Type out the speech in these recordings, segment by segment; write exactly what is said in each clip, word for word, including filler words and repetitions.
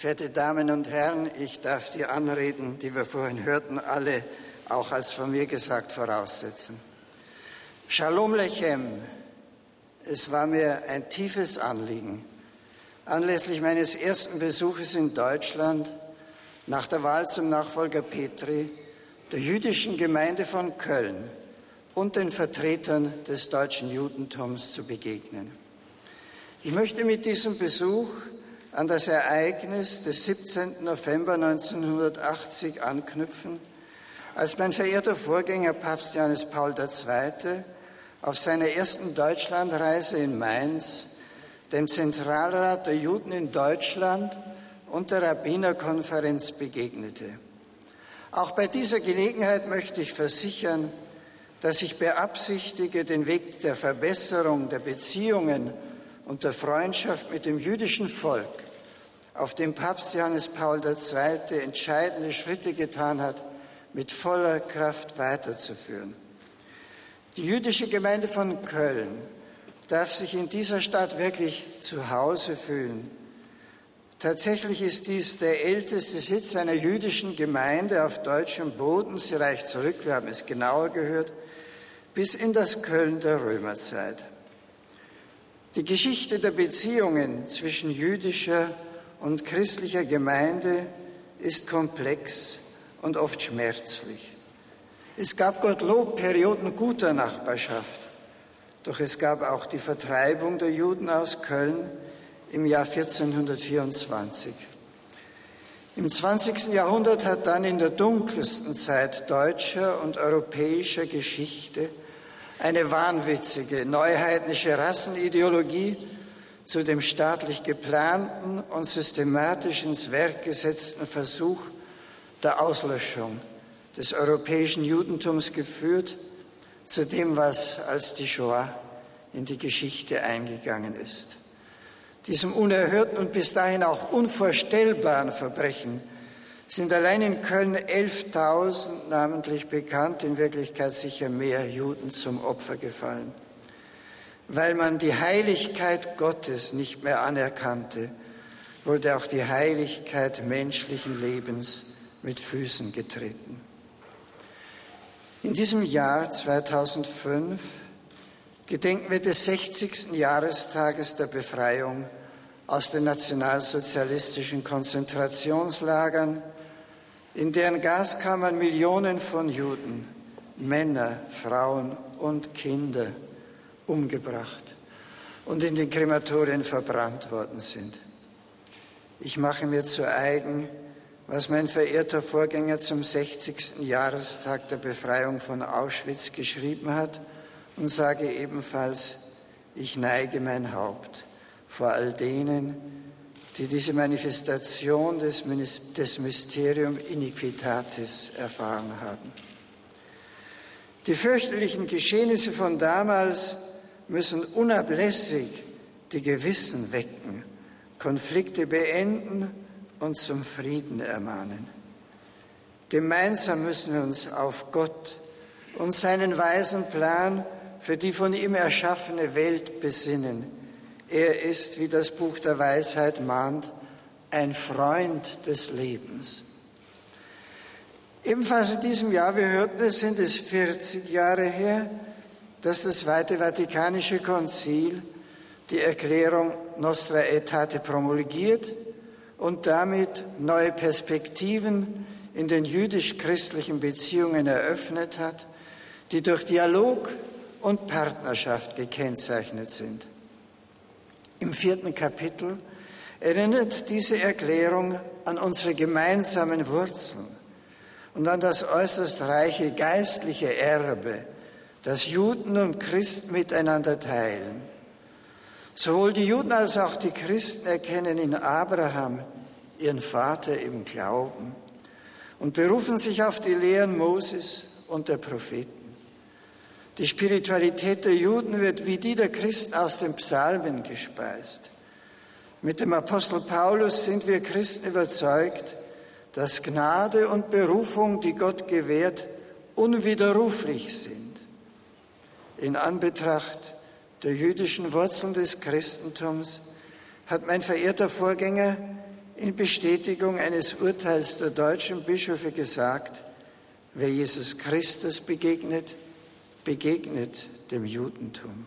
Verehrte Damen und Herren, ich darf die Anreden, die wir vorhin hörten, alle auch als von mir gesagt voraussetzen. Shalom Lechem, es war mir ein tiefes Anliegen, anlässlich meines ersten Besuches in Deutschland nach der Wahl zum Nachfolger Petri, der jüdischen Gemeinde von Köln und den Vertretern des deutschen Judentums zu begegnen. Ich möchte mit diesem Besuch an das Ereignis des siebzehnten November neunzehnhundertachtzig anknüpfen, als mein verehrter Vorgänger Papst Johannes Paul der Zweite auf seiner ersten Deutschlandreise in Mainz dem Zentralrat der Juden in Deutschland und der Rabbinerkonferenz begegnete. Auch bei dieser Gelegenheit möchte ich versichern, dass ich beabsichtige, den Weg der Verbesserung der Beziehungen und der Freundschaft mit dem jüdischen Volk, auf dem Papst Johannes Paul der Zweite entscheidende Schritte getan hat, mit voller Kraft weiterzuführen. Die jüdische Gemeinde von Köln darf sich in dieser Stadt wirklich zu Hause fühlen. Tatsächlich ist dies der älteste Sitz einer jüdischen Gemeinde auf deutschem Boden. Sie reicht zurück, wir haben es genauer gehört, bis in das Köln der Römerzeit. Die Geschichte der Beziehungen zwischen jüdischer und christlicher Gemeinde ist komplex und oft schmerzlich. Es gab Gottlob Perioden guter Nachbarschaft, doch es gab auch die Vertreibung der Juden aus Köln im Jahr vierzehnhundertvierundzwanzig. Im zwanzigsten Jahrhundert hat dann in der dunkelsten Zeit deutscher und europäischer Geschichte eine wahnwitzige, neuheidnische Rassenideologie zu dem staatlich geplanten und systematisch ins Werk gesetzten Versuch der Auslöschung des europäischen Judentums geführt, zu dem, was als die Shoah in die Geschichte eingegangen ist. Diesem unerhörten und bis dahin auch unvorstellbaren Verbrechen sind allein in Köln elftausend namentlich bekannt, in Wirklichkeit sicher mehr Juden zum Opfer gefallen. Weil man die Heiligkeit Gottes nicht mehr anerkannte, wurde auch die Heiligkeit menschlichen Lebens mit Füßen getreten. In diesem Jahr zweitausendfünf gedenken wir des sechzigsten Jahrestages der Befreiung aus den nationalsozialistischen Konzentrationslagern, in deren Gaskammern Millionen von Juden, Männer, Frauen und Kinder umgebracht und in den Krematorien verbrannt worden sind. Ich mache mir zu eigen, was mein verehrter Vorgänger zum sechzigsten Jahrestag der Befreiung von Auschwitz geschrieben hat und sage ebenfalls, ich neige mein Haupt vor all denen, die diese Manifestation des, des Mysterium Iniquitatis erfahren haben. Die fürchterlichen Geschehnisse von damals müssen unablässig die Gewissen wecken, Konflikte beenden und zum Frieden ermahnen. Gemeinsam müssen wir uns auf Gott und seinen weisen Plan für die von ihm erschaffene Welt besinnen. Er ist, wie das Buch der Weisheit mahnt, ein Freund des Lebens. Ebenfalls in diesem Jahr, wir hörten es, sind es vierzig Jahre her, dass das Zweite Vatikanische Konzil die Erklärung Nostra Aetate promulgiert und damit neue Perspektiven in den jüdisch-christlichen Beziehungen eröffnet hat, die durch Dialog und Partnerschaft gekennzeichnet sind. Im vierten Kapitel erinnert diese Erklärung an unsere gemeinsamen Wurzeln und an das äußerst reiche geistliche Erbe, das Juden und Christen miteinander teilen. Sowohl die Juden als auch die Christen erkennen in Abraham ihren Vater im Glauben und berufen sich auf die Lehren Moses und der Propheten. Die Spiritualität der Juden wird wie die der Christen aus den Psalmen gespeist. Mit dem Apostel Paulus sind wir Christen überzeugt, dass Gnade und Berufung, die Gott gewährt, unwiderruflich sind. In Anbetracht der jüdischen Wurzeln des Christentums hat mein verehrter Vorgänger in Bestätigung eines Urteils der deutschen Bischöfe gesagt, wer Jesus Christus begegnet, begegnet dem Judentum.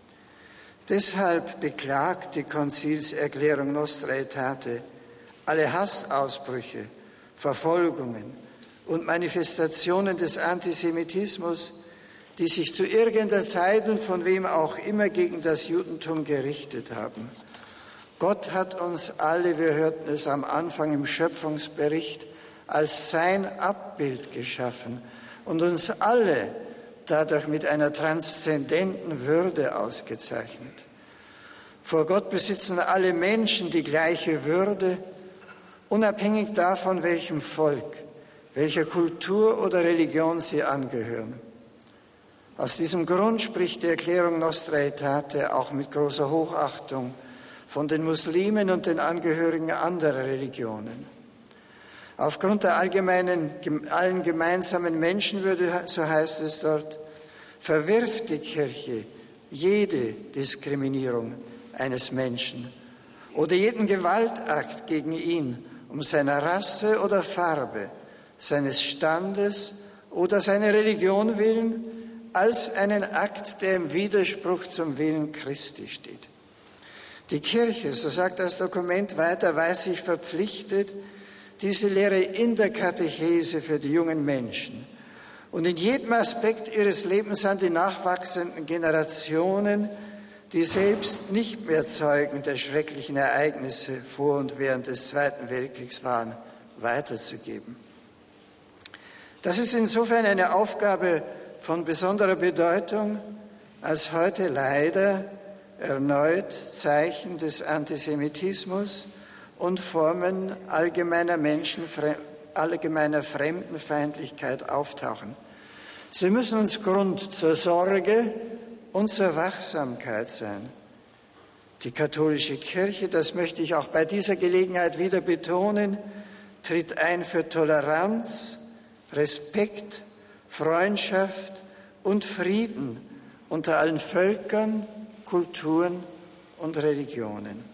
Deshalb beklagt die Konzilserklärung Nostra Aetate alle Hassausbrüche, Verfolgungen und Manifestationen des Antisemitismus, die sich zu irgendeiner Zeit und von wem auch immer gegen das Judentum gerichtet haben. Gott hat uns alle, wir hörten es am Anfang im Schöpfungsbericht, als sein Abbild geschaffen und uns alle dadurch mit einer transzendenten Würde ausgezeichnet. Vor Gott besitzen alle Menschen die gleiche Würde, unabhängig davon, welchem Volk, welcher Kultur oder Religion sie angehören. Aus diesem Grund spricht die Erklärung Nostra Aetate auch mit großer Hochachtung von den Muslimen und den Angehörigen anderer Religionen. Aufgrund der allgemeinen, allen gemeinsamen Menschenwürde, so heißt es dort, verwirft die Kirche jede Diskriminierung eines Menschen oder jeden Gewaltakt gegen ihn um seiner Rasse oder Farbe, seines Standes oder seiner Religion willen, als einen Akt, der im Widerspruch zum Willen Christi steht. Die Kirche, so sagt das Dokument weiter, weiß sich verpflichtet, diese Lehre in der Katechese für die jungen Menschen und in jedem Aspekt ihres Lebens an die nachwachsenden Generationen, die selbst nicht mehr Zeugen der schrecklichen Ereignisse vor und während des Zweiten Weltkriegs waren, weiterzugeben. Das ist insofern eine Aufgabe von besonderer Bedeutung, als heute leider erneut Zeichen des Antisemitismus und Formen allgemeiner, Menschenfre- allgemeiner Fremdenfeindlichkeit auftauchen. Sie müssen uns Grund zur Sorge und zur Wachsamkeit sein. Die katholische Kirche, das möchte ich auch bei dieser Gelegenheit wieder betonen, tritt ein für Toleranz, Respekt, Freundschaft und Frieden unter allen Völkern, Kulturen und Religionen.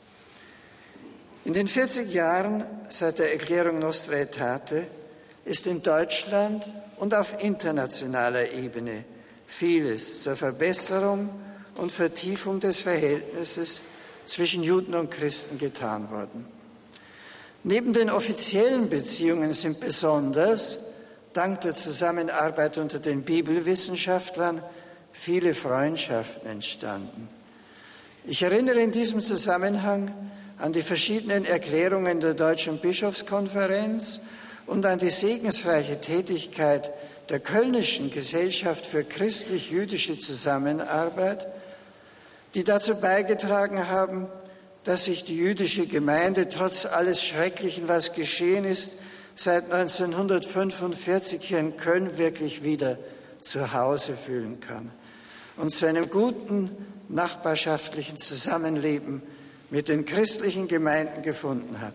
In den vierzig Jahren seit der Erklärung Nostra Aetate ist in Deutschland und auf internationaler Ebene vieles zur Verbesserung und Vertiefung des Verhältnisses zwischen Juden und Christen getan worden. Neben den offiziellen Beziehungen sind besonders, dank der Zusammenarbeit unter den Bibelwissenschaftlern, viele Freundschaften entstanden. Ich erinnere in diesem Zusammenhang an die verschiedenen Erklärungen der Deutschen Bischofskonferenz und an die segensreiche Tätigkeit der Kölnischen Gesellschaft für christlich-jüdische Zusammenarbeit, die dazu beigetragen haben, dass sich die jüdische Gemeinde trotz alles Schrecklichen, was geschehen ist, seit neunzehnhundertfünfundvierzig hier in Köln wirklich wieder zu Hause fühlen kann und zu einem guten nachbarschaftlichen Zusammenleben mit den christlichen Gemeinden gefunden hat.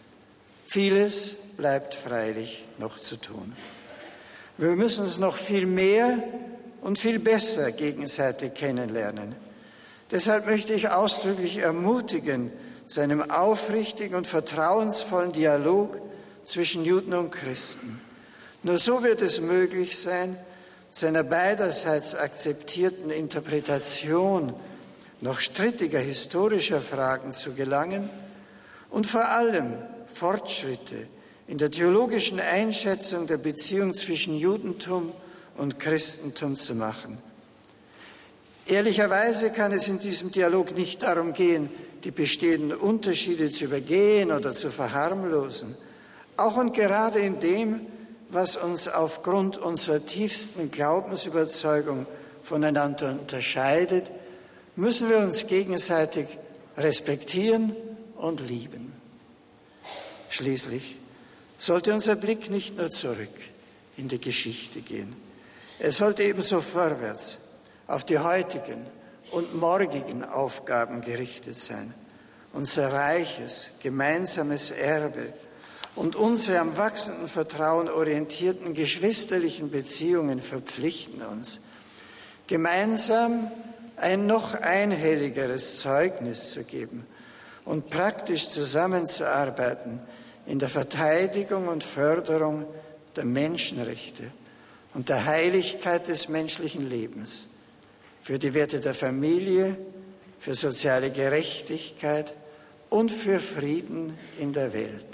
Vieles bleibt freilich noch zu tun. Wir müssen es noch viel mehr und viel besser gegenseitig kennenlernen. Deshalb möchte ich ausdrücklich ermutigen zu einem aufrichtigen und vertrauensvollen Dialog zwischen Juden und Christen. Nur so wird es möglich sein, zu einer beiderseits akzeptierten Interpretation noch strittiger historischer Fragen zu gelangen und vor allem Fortschritte in der theologischen Einschätzung der Beziehung zwischen Judentum und Christentum zu machen. Ehrlicherweise kann es in diesem Dialog nicht darum gehen, die bestehenden Unterschiede zu übergehen oder zu verharmlosen. Auch und gerade in dem, was uns aufgrund unserer tiefsten Glaubensüberzeugung voneinander unterscheidet, müssen wir uns gegenseitig respektieren und lieben. Schließlich sollte unser Blick nicht nur zurück in die Geschichte gehen. Er sollte ebenso vorwärts auf die heutigen und morgigen Aufgaben gerichtet sein. Unser reiches, gemeinsames Erbe und unsere am wachsenden Vertrauen orientierten geschwisterlichen Beziehungen verpflichten uns, gemeinsam ein noch einhelligeres Zeugnis zu geben und praktisch zusammenzuarbeiten in der Verteidigung und Förderung der Menschenrechte und der Heiligkeit des menschlichen Lebens, für die Werte der Familie, für soziale Gerechtigkeit und für Frieden in der Welt.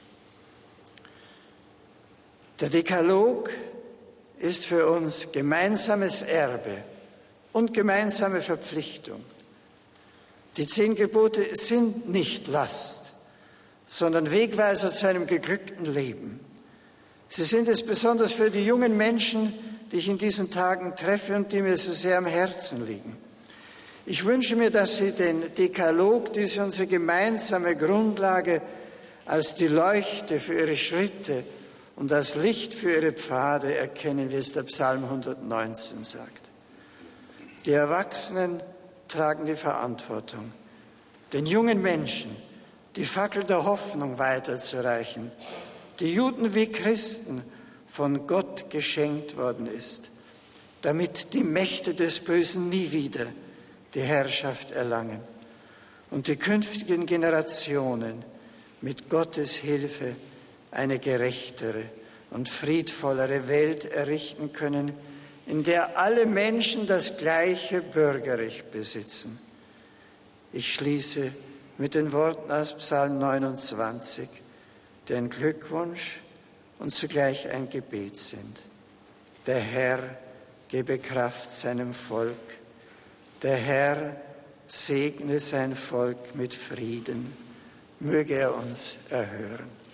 Der Dekalog ist für uns gemeinsames Erbe und gemeinsame Verpflichtung. Die zehn Gebote sind nicht Last, sondern Wegweiser zu einem geglückten Leben. Sie sind es besonders für die jungen Menschen, die ich in diesen Tagen treffe und die mir so sehr am Herzen liegen. Ich wünsche mir, dass Sie den Dekalog, diese unsere gemeinsame Grundlage, als die Leuchte für Ihre Schritte und als Licht für Ihre Pfade erkennen, wie es der Psalm hundertneunzehn sagt. Die Erwachsenen tragen die Verantwortung, den jungen Menschen die Fackel der Hoffnung weiterzureichen, die Juden wie Christen von Gott geschenkt worden ist, damit die Mächte des Bösen nie wieder die Herrschaft erlangen und die künftigen Generationen mit Gottes Hilfe eine gerechtere und friedvollere Welt errichten können, in der alle Menschen das gleiche Bürgerrecht besitzen. Ich schließe mit den Worten aus Psalm neunundzwanzig, die ein Glückwunsch und zugleich ein Gebet sind. Der Herr gebe Kraft seinem Volk, der Herr segne sein Volk mit Frieden, möge er uns erhören.